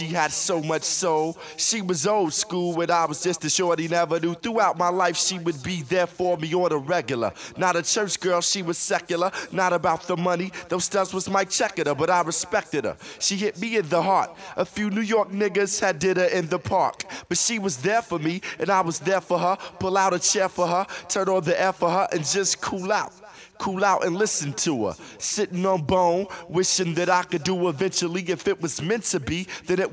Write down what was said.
she had so much soul. She was old school when I was just a shorty, never knew. Throughout my life, she would be there for me on a regular. Not a church girl, she was secular. Not about the money, those studs was my checker, but I respected her. She hit me in the heart. A few New York niggas had did her in the park, but she was there for me, and I was there for her. Pull out a chair for her, turn on the air for her, and just cool out. Cool out and listen to her. Sitting on bone, wishing that I could do eventually. If it was meant to be, then it